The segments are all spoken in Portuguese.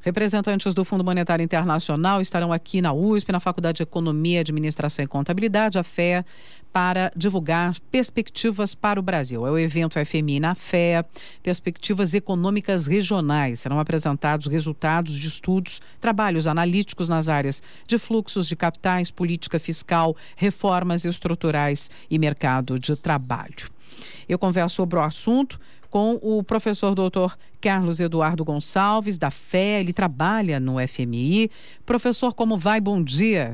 Representantes do Fundo Monetário Internacional estarão aqui na USP, na Faculdade de Economia, Administração e Contabilidade, a FEA, para divulgar perspectivas para o Brasil. É o evento FMI na FEA, Perspectivas Econômicas Regionais. Serão apresentados resultados de estudos, trabalhos analíticos nas áreas de fluxos de capitais, política fiscal, reformas estruturais e mercado de trabalho. Eu converso sobre o assunto com o professor doutor Carlos Eduardo Gonçalves, da FEA. Ele trabalha no FMI. Professor, como vai? Bom dia.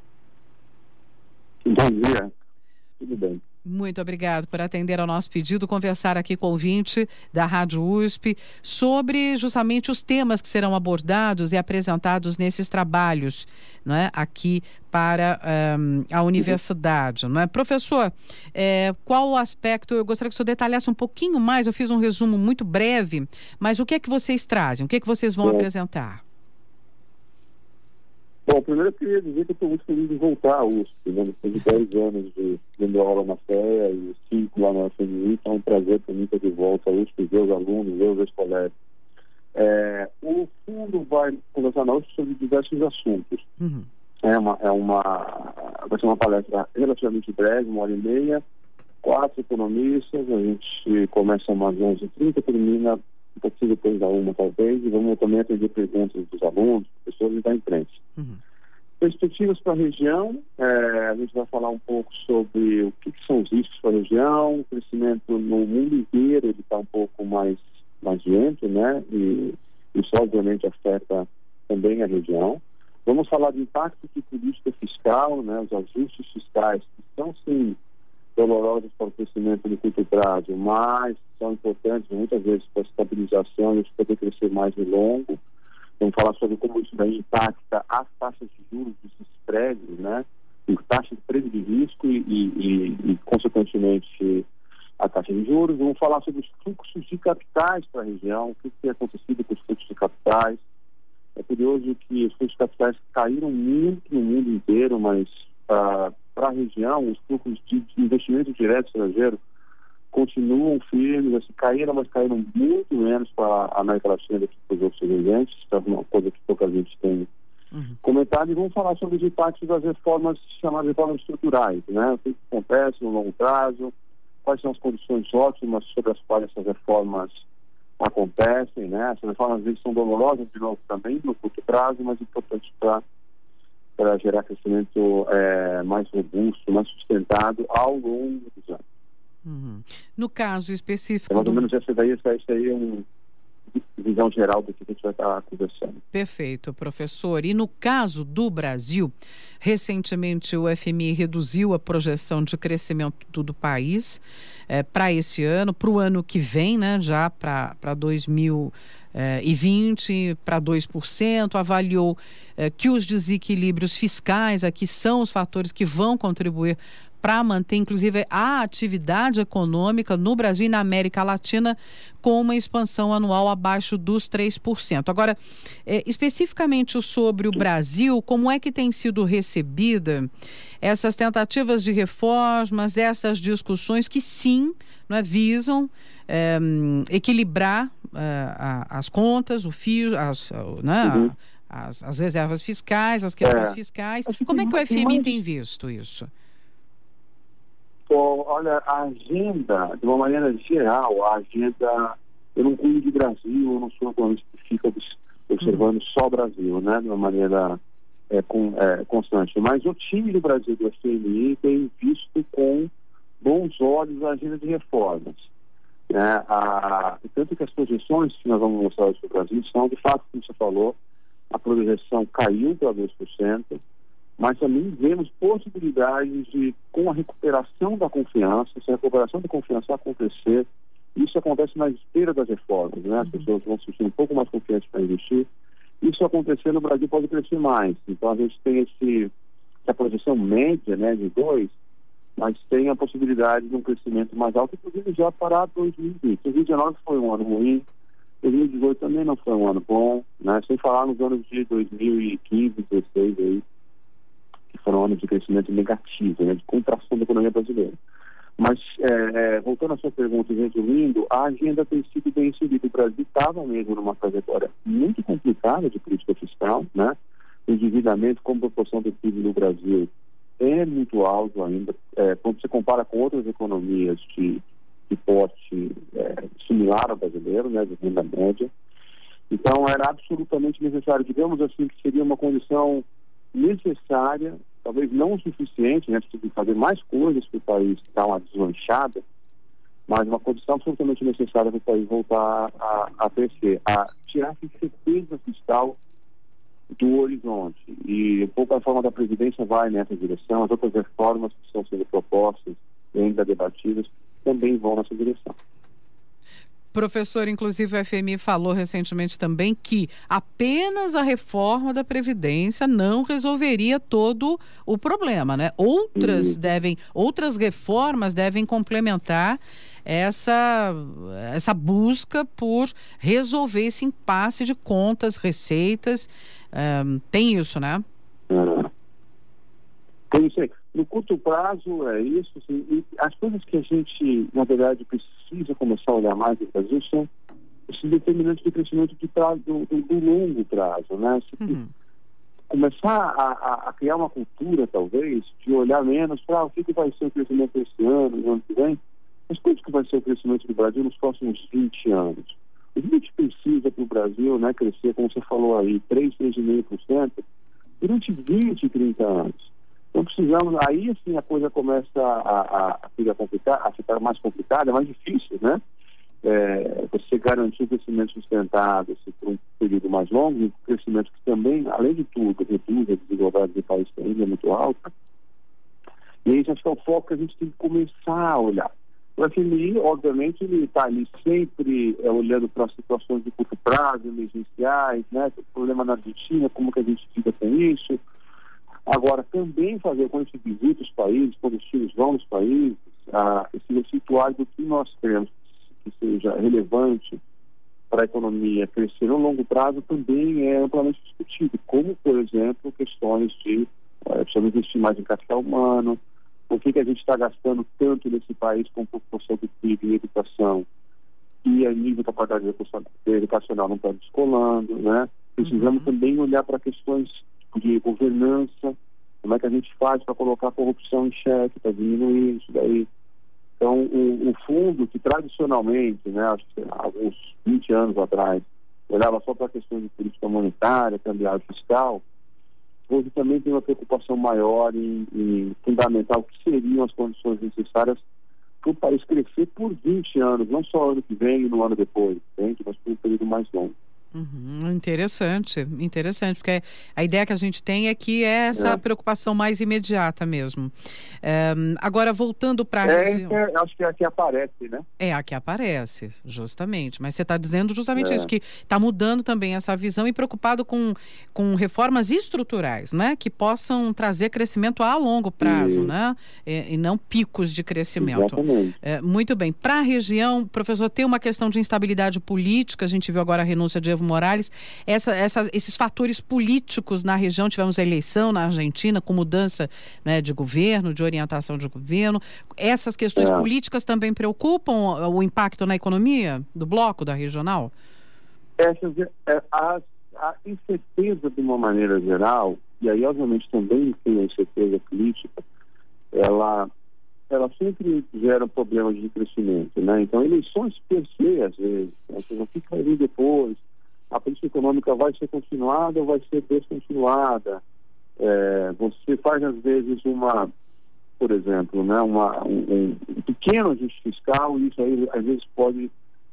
Bom dia. Tudo bem. Muito obrigado por atender ao nosso pedido, conversar aqui com o ouvinte da Rádio USP sobre justamente os temas que serão abordados e apresentados nesses trabalhos, não é? Aqui para a universidade, não é? Professor, qual o aspecto, eu gostaria que o senhor detalhasse um pouquinho mais, eu fiz um resumo muito breve, mas o que é que vocês trazem, o que é que vocês vão apresentar? Bom, primeiro eu queria dizer que eu estou muito feliz de voltar à USP, né? Depois de 10 anos de dando aula na FEA e 5 lá na FMI, então é um prazer para mim estar de volta à USP, ver os alunos, ver os ex-colegas. O fundo vai conversar na USP sobre diversos assuntos. Uhum. Vai ser uma palestra relativamente breve, 1h30, 4 economistas, a gente começa umas 11h30, termina um pouquinho depois da 1, talvez, e vamos também atender perguntas dos alunos, professores e da imprensa. Uhum. Perspectivas para a região, a gente vai falar um pouco sobre o que são os riscos para a região, o crescimento no mundo inteiro, ele está um pouco mais lento, né? E isso obviamente afeta também a região. Vamos falar de impacto de política fiscal, né? Os ajustes fiscais que são sim dolorosos para o crescimento no curto prazo, mas são importantes muitas vezes para a estabilização e a gente poder crescer mais no longo. Vamos falar sobre como isso daí impacta as taxas de juros dos spreads, né? E taxa de preço de risco e consequentemente, a taxa de juros. Vamos falar sobre os fluxos de capitais para a região, o que tem acontecido com os fluxos de capitais. É curioso que os fluxos de capitais caíram muito no mundo inteiro, mas para a região, os fluxos de investimento direto estrangeiro continuam firmes, assim, mas caíram muito menos para a América Latina do que para os outros residentes, que é uma coisa que pouca gente tem comentado, e vamos falar sobre os impactos das reformas, chamadas reformas estruturais, né? O que acontece no longo prazo, quais são as condições ótimas sobre as quais essas reformas acontecem, né? Essas reformas às vezes são dolorosas, de novo, também no curto prazo, mas importantes para gerar crescimento mais robusto, mais sustentado ao longo dos anos. Uhum. No caso específico... mais ou menos essa aí é uma visão geral do que a gente vai estar conversando. Perfeito, professor. E no caso do Brasil, recentemente o FMI reduziu a projeção de crescimento do país para esse ano, para o ano que vem, né, já para 2020, para 2%, avaliou que os desequilíbrios fiscais aqui são os fatores que vão contribuir para manter, inclusive, a atividade econômica no Brasil e na América Latina com uma expansão anual abaixo dos 3%. Agora, especificamente sobre o Brasil, como é que tem sido recebida essas tentativas de reformas, essas discussões que sim, não é, visam equilibrar as contas, as reservas fiscais, as questões fiscais. Como é que o FMI tem visto isso? Olha, a agenda, de uma maneira geral, eu não cuido de Brasil, eu não sou economista que fica observando só o Brasil, né, de uma maneira constante. Mas o time do Brasil, do FMI, tem visto com bons olhos a agenda de reformas. Né? Tanto que as projeções que nós vamos mostrar hoje para o Brasil são, de fato, como você falou, a projeção caiu para 2%, mas também vemos possibilidades de, com a recuperação da confiança, se a recuperação da confiança acontecer, isso acontece na esteira das reformas, né? As pessoas vão se sentir um pouco mais confiantes para investir. Isso acontecer no Brasil pode crescer mais. Então a gente tem essa projeção média, né, de 2%, mas tem a possibilidade de um crescimento mais alto, inclusive já para 2020. 2019 foi um ano ruim, 2018 também não foi um ano bom, né? Sem falar nos anos de 2015, 2016 aí, que foram anos de crescimento negativo, né, de contração da economia brasileira. Mas, voltando à sua pergunta e resumindo, a agenda tem sido bem seguida. O Brasil estava mesmo numa trajetória muito complicada de política fiscal, né? O endividamento como proporção do PIB no Brasil é muito alto ainda. Quando você compara com outras economias de porte similar ao brasileiro, né, de renda média. Então, era absolutamente necessário, digamos assim, que seria uma condição necessária, talvez não o suficiente, né, precisa fazer mais coisas para o país dar uma deslanchada, mas uma condição absolutamente necessária para o país voltar a crescer, a tirar essa incerteza fiscal do horizonte. E um pouco a reforma da Previdência vai nessa direção, as outras reformas que estão sendo propostas e ainda debatidas também vão nessa direção. Professor, inclusive o FMI falou recentemente também que apenas a reforma da Previdência não resolveria todo o problema, né? Outras reformas devem complementar essa busca por resolver esse impasse de contas, receitas. Tem isso, né? Tem isso aí. No curto prazo é isso, assim, e as coisas que a gente, na verdade, precisa começar a olhar mais no Brasil são esses determinantes de crescimento do longo prazo, né? Começar a criar uma cultura, talvez, de olhar menos para o que vai ser o crescimento esse ano, no ano que vem, mas quanto que vai ser o crescimento do Brasil nos próximos 20 anos? A gente precisa para o Brasil, né, crescer, como você falou aí, 3,5% durante 20, 30 anos. Então precisamos, aí assim a coisa começa a ficar mais complicada, mais difícil, né? Você garantir um crescimento sustentável por um período mais longo, um crescimento que também, além de tudo, reduz a desigualdade do país, que ainda é muito alta. E aí acho que é o foco que a gente tem que começar a olhar. O FMI, obviamente, ele está ali sempre olhando para as situações de curto prazo, emergenciais, né? O problema na Argentina, como que a gente lida com isso. Agora, também fazer, quando a gente visita os países, quando os times vão nos países, esse situar do que nós queremos que seja relevante para a economia crescer no longo prazo também é amplamente discutido, como, por exemplo, questões de precisamos investir mais em capital humano, por que a gente está gastando tanto nesse país com proporção do PIB em educação e a nível da qualidade educacional não está descolando, né? Precisamos também olhar para questões de governança, como é que a gente faz para colocar a corrupção em xeque, para diminuir isso daí. Então, o fundo que tradicionalmente, né, acho que há alguns 20 anos atrás, olhava só para questões de política monetária, cambial fiscal, hoje também tem uma preocupação maior em fundamentar o que seriam as condições necessárias para o país crescer por 20 anos, não só ano que vem e no ano depois, entende? Mas por um período mais longo. Interessante, porque a ideia que a gente tem é que é essa preocupação mais imediata mesmo. Agora, voltando para acho que é a que aparece, né? É a que aparece, justamente. Mas você está dizendo justamente isso, que está mudando também essa visão e preocupado com reformas estruturais, né? Que possam trazer crescimento a longo prazo, né? E não picos de crescimento. Muito bem. Para a região, professor, tem uma questão de instabilidade política, a gente viu agora a renúncia de Evo Morales, esses fatores políticos na região, tivemos a eleição na Argentina com mudança, né, de governo, de orientação de governo. Essas questões políticas também preocupam o impacto na economia do bloco, da regional? A incerteza, de uma maneira geral, e aí obviamente também tem a incerteza política, ela sempre gera problemas de crescimento, né? Então, eleições per se, às vezes, o que vai vir depois? A política econômica vai ser continuada ou vai ser descontinuada? Você faz, às vezes, por exemplo, né, um pequeno ajuste fiscal, e isso aí, às vezes, pode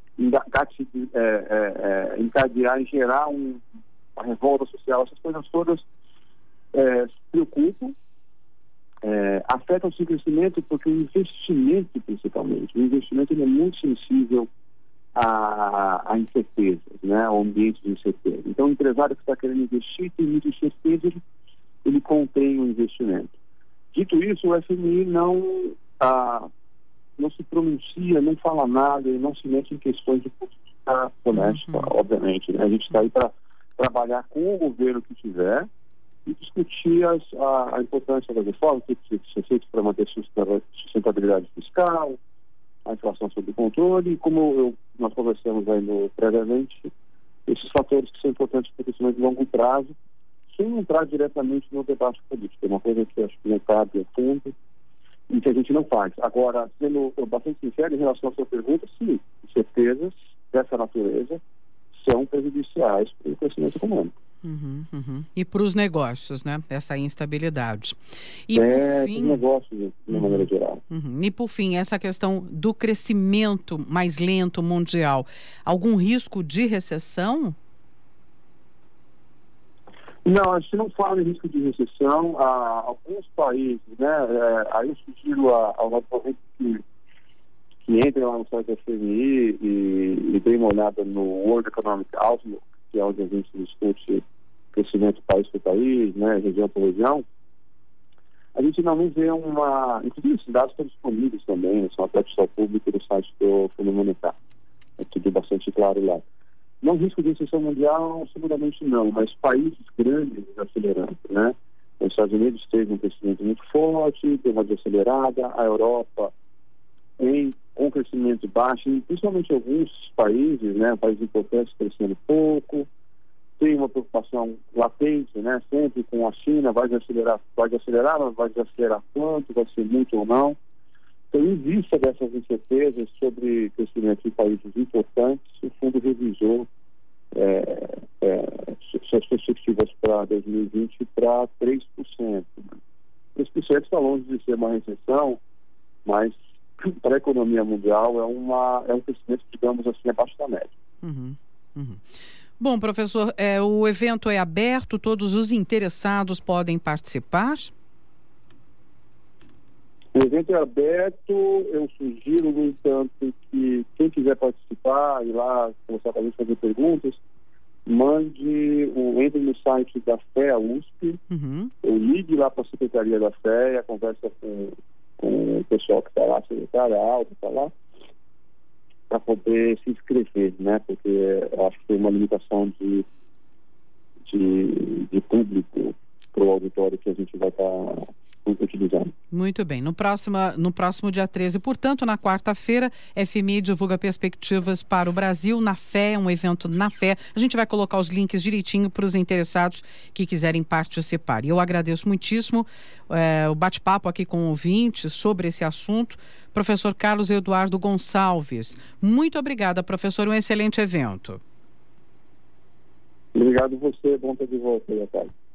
encadear e gerar uma revolta social. Essas coisas todas preocupam, afetam o seu crescimento, porque o investimento, principalmente, ele é muito sensível a incertezas, né, ao ambiente de incerteza. Então, o empresário que está querendo investir tem muita incerteza, ele contém o investimento. Dito isso, o FMI não se pronuncia, não fala nada e não se mete em questões de política honesta, obviamente, né? A gente está aí para trabalhar com o governo que tiver e discutir a importância das reformas, o que ser feito para manter sustentabilidade fiscal, a inflação sob controle, e como nós conversamos aí previamente, esses fatores que são importantes para o crescimento de longo prazo, sem entrar diretamente no debate político. É uma coisa que acho que não cabe a fundo e que a gente não faz. Agora, sendo bastante sincero em relação à sua pergunta, sim, certezas dessa natureza são prejudiciais para o crescimento econômico. E para os negócios, né? Essa instabilidade. E por fim, negócios, de uma maneira geral. E por fim, essa questão do crescimento mais lento mundial. Algum risco de recessão? Não, a gente não fala em risco de recessão. Alguns países, né? Aí eu sugiro ao nosso ouvinte que entre lá no site da FMI e dê uma olhada no World Economic Outlook, que é onde a gente discute crescimento país por país, né, região por região. A gente não vê inclusive esses dados estão disponíveis também, são até ao público do site do Fundo Monetário. É tudo bastante claro lá. Não risco de recessão mundial, seguramente não, mas países grandes acelerando, né? Os Estados Unidos teve um crescimento muito forte, deu uma desacelerada, a Europa com crescimento baixo, e principalmente alguns países, né, países importantes crescendo pouco, tem uma preocupação latente, né, sempre com a China, vai desacelerar, mas vai desacelerar quanto, vai ser muito ou não. Então, em vista dessas incertezas sobre crescimento em países importantes, o fundo revisou suas perspectivas para 2020 para 3%. 3% está longe de ser uma recessão, mas para a economia mundial é um crescimento, digamos assim, abaixo da média. Bom, professor, o evento é aberto, todos os interessados podem participar? O evento é aberto, eu sugiro, no entanto, que quem quiser participar, ir lá, conversar com a gente, fazer perguntas, entre no site da FEA USP, ou ligue lá para a Secretaria da FEA, conversa com o pessoal que está lá, a secretária alta está lá, para poder se inscrever, né? Porque eu acho que tem uma limitação de público para o auditório que a gente vai estar utilizando. Muito bem. No próximo dia 13, portanto, na quarta-feira, FMI divulga perspectivas para o Brasil na FE, um evento na FE. A gente vai colocar os links direitinho para os interessados que quiserem participar. E eu agradeço muitíssimo o bate-papo aqui com o ouvinte sobre esse assunto. Professor Carlos Eduardo Gonçalves. Muito obrigada, professor. Um excelente evento. Obrigado a você. Bom estar de volta aí, Natália.